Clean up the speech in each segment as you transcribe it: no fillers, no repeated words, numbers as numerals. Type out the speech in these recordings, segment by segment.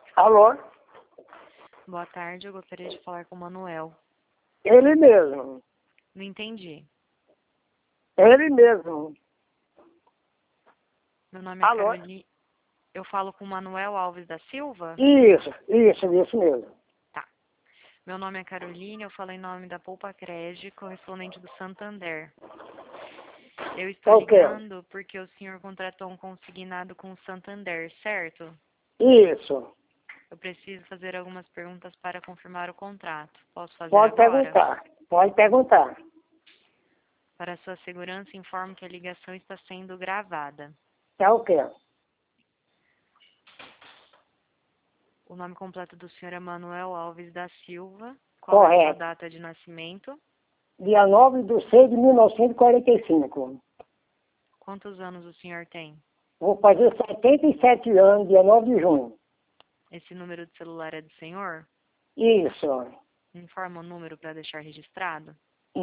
Alô? Boa tarde, eu gostaria de falar com o Manuel. Ele mesmo. Não entendi. Ele mesmo. Meu nome é Alô? Carolina. Eu falo com o Manuel Alves da Silva? Isso mesmo. Tá. Meu nome é Carolina, eu falo em nome da Poupa Crédito, correspondente do Santander. Eu estou Ok. ligando porque o senhor contratou um consignado com o Santander, certo? Isso. Eu preciso fazer algumas perguntas para confirmar o contrato. Posso fazer Pode agora? perguntar. Pode perguntar. Para sua segurança, informo que a ligação está sendo gravada. Tá ok. O nome completo do senhor é Manuel Alves da Silva. Qual é a sua Correto. data de nascimento? Dia 9/6/1945. Quantos anos o senhor tem? Vou fazer 77 anos, dia 9 de junho. Esse número de celular é do senhor? Isso. Informa o número para deixar registrado.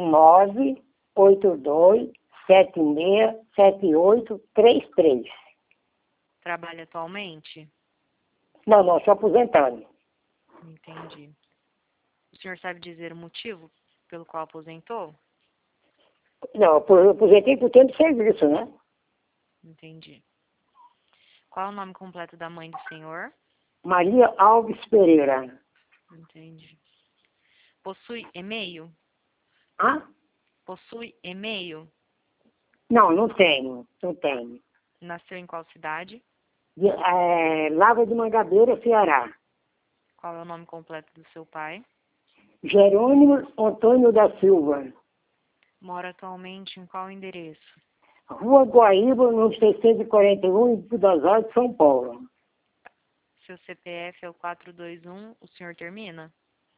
982767833. Trabalha atualmente? Não, sou aposentado. Entendi. O senhor sabe dizer o motivo pelo qual aposentou? Não, eu aposentei por tempo de serviço, né? Entendi. Qual é o nome completo da mãe do senhor? Maria Alves Pereira. Entendi. Possui e-mail? Ah? Possui e-mail? Não tenho. Não tenho. Nasceu em qual cidade? Lavra de Mangabeira, Ceará. Qual é o nome completo do seu pai? Jerônimo Antônio da Silva. Mora atualmente em qual endereço? Rua Guaíba, no 641, em das Artes, São Paulo. Seu CPF é o 421, o senhor termina?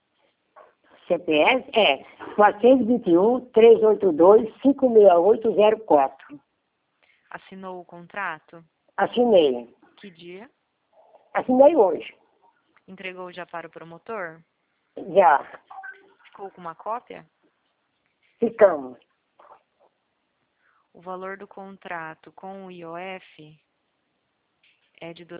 CPS é 421-382-56804. Assinou o contrato? Assinei. Que dia? Assinei hoje. Entregou já para o promotor? Já. Ficou com uma cópia? Ficamos. O valor do contrato com o IOF é de R$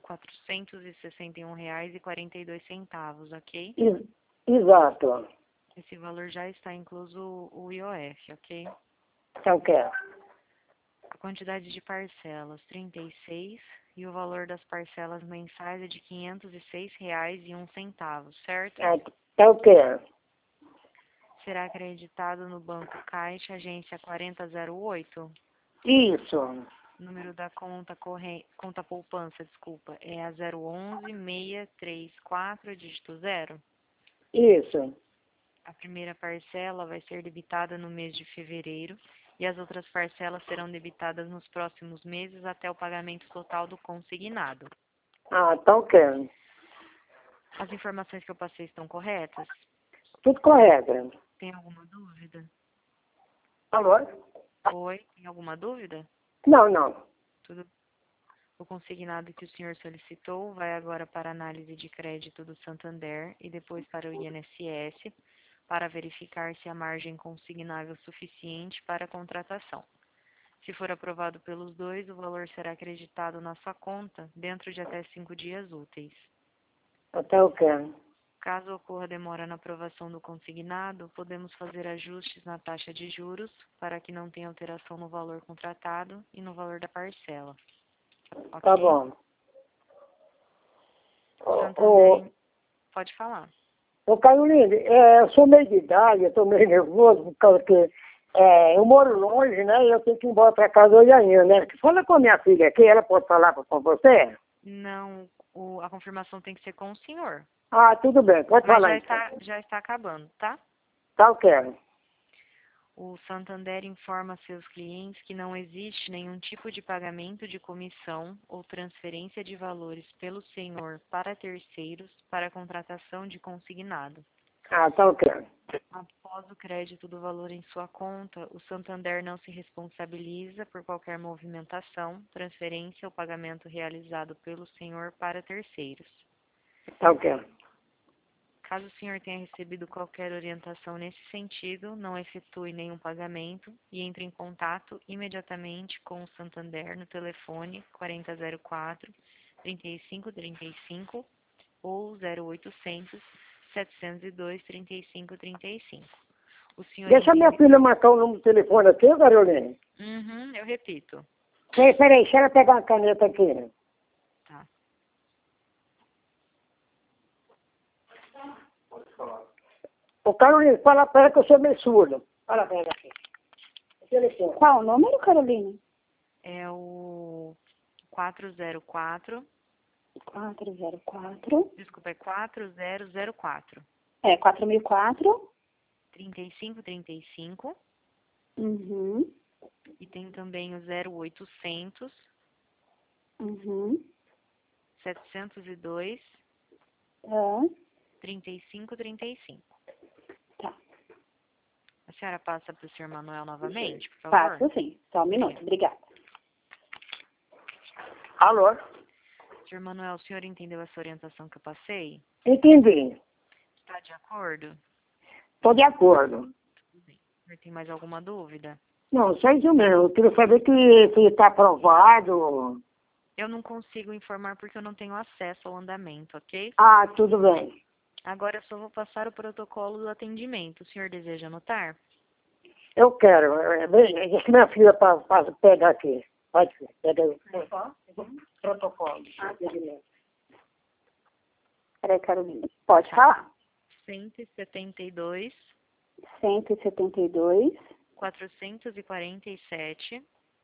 12.461,42, ok? Exato. Esse valor já está incluso o IOF, ok? Então, o que é? A quantidade de parcelas, 36, e o valor das parcelas mensais é de R$ 506,01, certo? Então, o que é? Será acreditado no Banco Caixa, agência 4008? Isso. Número da conta conta poupança, desculpa, é a 011634, dígito 0. Isso. A primeira parcela vai ser debitada no mês de fevereiro e as outras parcelas serão debitadas nos próximos meses até o pagamento total do consignado. Então, o que é? As informações que eu passei estão corretas? Tudo correto. Tem alguma dúvida? Alô? Oi, tem alguma dúvida? Não. Tudo. O consignado que o senhor solicitou vai agora para a análise de crédito do Santander e depois para o INSS para verificar se a margem consignável é suficiente para a contratação. Se for aprovado pelos dois, o valor será acreditado na sua conta dentro de até 5 dias úteis. Então, o que é? Caso ocorra demora na aprovação do consignado, podemos fazer ajustes na taxa de juros para que não tenha alteração no valor contratado e no valor da parcela. Ok? Tá bom. Santander, pode falar. Ô, Carolina, eu sou meio de idade, eu tô meio nervoso, por causa que eu moro longe, né? E eu tenho que ir embora pra casa hoje ainda, né? Fala com a minha filha aqui, ela pode falar com você? Não, a confirmação tem que ser com o senhor. Tudo bem, pode Mas falar então. já está acabando, tá? Tá, eu quero. O Santander informa a seus clientes que não existe nenhum tipo de pagamento de comissão ou transferência de valores pelo senhor para terceiros para a contratação de consignado. Tá, eu quero. Após o crédito do valor em sua conta, o Santander não se responsabiliza por qualquer movimentação, transferência ou pagamento realizado pelo senhor para terceiros. Tá, eu quero. Caso o senhor tenha recebido qualquer orientação nesse sentido, não efetue nenhum pagamento e entre em contato imediatamente com o Santander no telefone 4004-3535 ou 0800 702 3535. O senhor Deixa minha entende? filha marcar o número do telefone aqui, Carolina. Eu repito. Peraí, deixa ela pegar uma caneta aqui. Tá. Ô, Carolina, fala pra ela que eu sou meio surdo. Fala pra ela aqui. O telefone. Qual o número, Carolina? É o 404. 404. Desculpa, é 4004. É, 4004. 3535. Uhum. E tem também o 0800 Uhum. 702 É. 3535. Tá. A senhora passa para o senhor Manuel novamente, por favor? Passo sim. Só um minuto. Obrigada. Alô? Senhor Manuel, o senhor entendeu essa orientação que eu passei? Entendi. Está de acordo? Tô de acordo. Tudo bem. O senhor tem mais alguma dúvida? Não, só isso mesmo. Eu queria saber que tá aprovado. Eu não consigo informar porque eu não tenho acesso ao andamento, ok? Ah, tudo bem. Agora eu só vou passar o protocolo do atendimento. O senhor deseja anotar? Eu quero. Deixa minha filha pra pegar aqui. Pode ser. Pega aí. Protocolo. Peraí, Carolina. Pode falar. 172, 172, 447,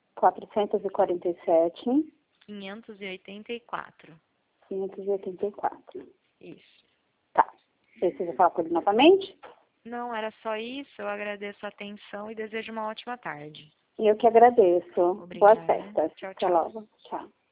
447, 584. 584. Isso. Tá. Precisa falar com ele novamente? Não, era só isso. Eu agradeço a atenção e desejo uma ótima tarde. E eu que agradeço. Obrigada. Boa festa. Tchau, Até tchau. logo. Tchau.